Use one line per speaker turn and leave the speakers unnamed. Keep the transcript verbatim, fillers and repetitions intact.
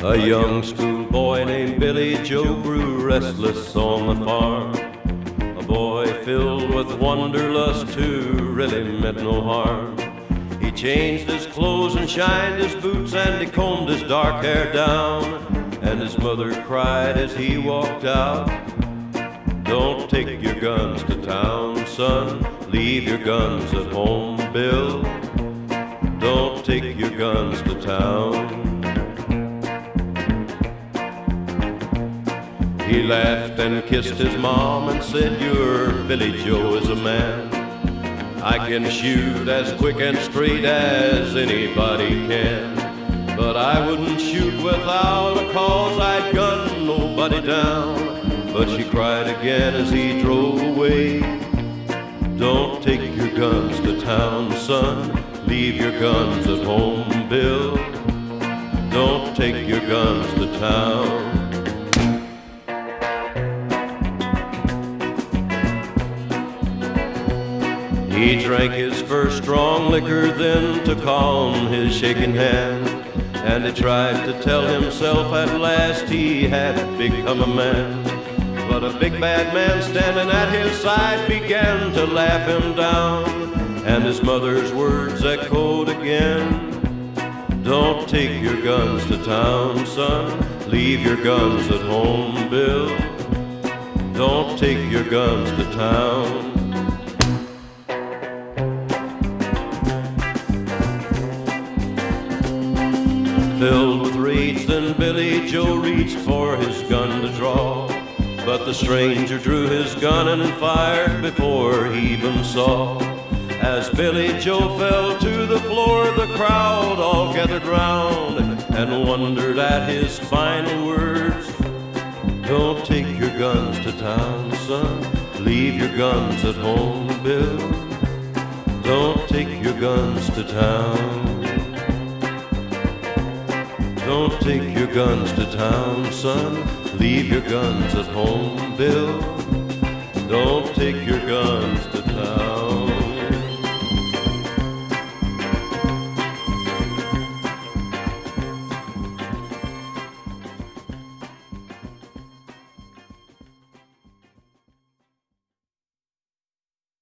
A young schoolboy named Billy Joe grew restless on the farm. A boy filled with wanderlust who really meant no harm. He changed his clothes and shined his boots, and he combed his dark hair down. And his mother cried as he walked out, "Don't take your guns to town, son. Leave your guns at home, Bill. Don't take your guns to town." He laughed and kissed his mom and said, "Your Billy Joe is a man. I can shoot as quick and straight as anybody can. But I wouldn't shoot without a cause, I'd gun nobody down." But she cried again as he drove away, "Don't take your guns to town, son. Leave your guns at home, Bill. Don't take your guns to town." He drank his first strong liquor then to calm his shaking hand, and he tried to tell himself at last he had become a man. But a big bad man standing at his side began to laugh him down, and his mother's words echoed again, "Don't take your guns to town, son. Leave your guns at home, Bill. Don't take your guns to town." Filled with rage, then Billy Joe reached for his gun to draw. But the stranger drew his gun and fired before he even saw. As Billy Joe fell to the floor, the crowd all gathered round and wondered at his final words, "Don't take your guns to town, son. Leave your guns at home, Bill. Don't take your guns to town. Don't take your guns to town, son. Leave your guns at home, Bill. Don't take your guns to town."